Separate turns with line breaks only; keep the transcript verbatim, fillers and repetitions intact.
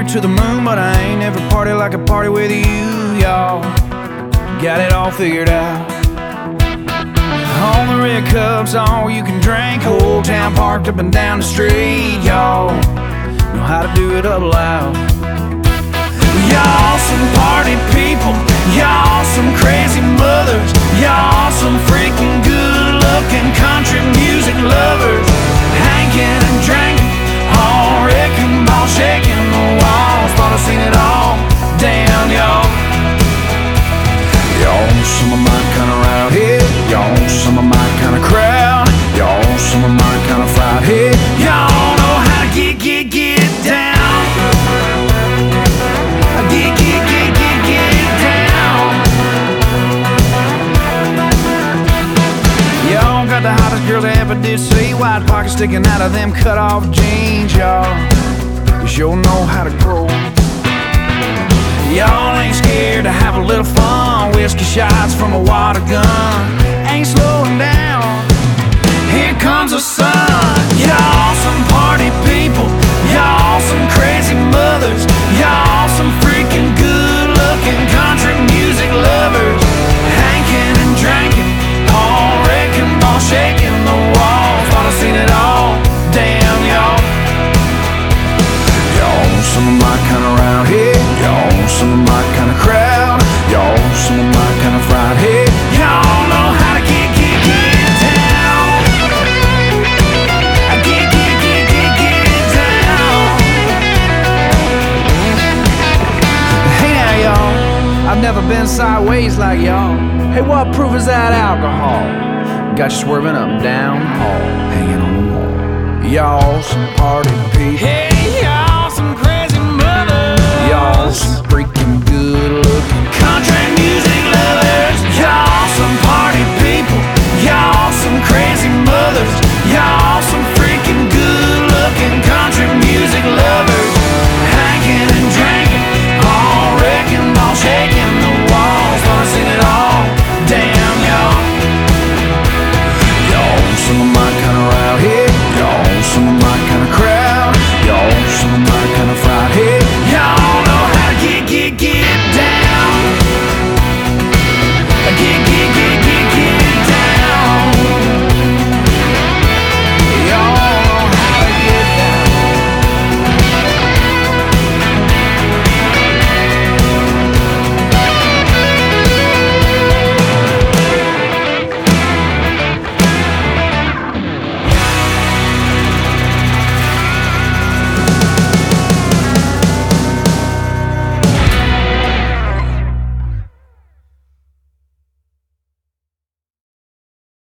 to the moon, but I ain't never party like a party with you, y'all. Got it all figured out. On the red cups, all you can drink. Whole town parked up and down the street, y'all. Know how to do it up loud. Y'all some party people, y'all some crazy mothers, y'all some freaking good-looking country music lovers. Hankin' and drinking, all wrecking ball, shaking the walls. Thought I seen it all, damn y'all. Y'all some of my kind of round head, y'all some of my kind of crowd, y'all some of my kind of fried head. Y'all know how to get, get, get down. Get, get, get, get, get down. Y'all got the hottest girls I ever did see. Wide pockets sticking out of them cut off jeans, y'all. You sure know how to grow. Y'all ain't scared to have a little fun. Whiskey shots from a water gun. Ain't slowing down. Here comes the sun. Y'all some party people. Y'all some crazy mothers. Y'all some freaking good-looking country music lovers. Hankin' and drinking, all wrecking ball, shaking the walls. Thought I seen it all, damn y'all. Y'all some of my kind of round head. Y'all some of my kind of crowd. Y'all some of my kind of fried head. Y'all know how to get, get, get down. Get, get, get, get, get down. Hey now y'all, I've never been sideways like y'all. Hey, what proof is that alcohol? Got you swerving up and down the hall, hanging on the wall. Y'all some party people. Hey, y'all some crazy mothers. Y'all some freak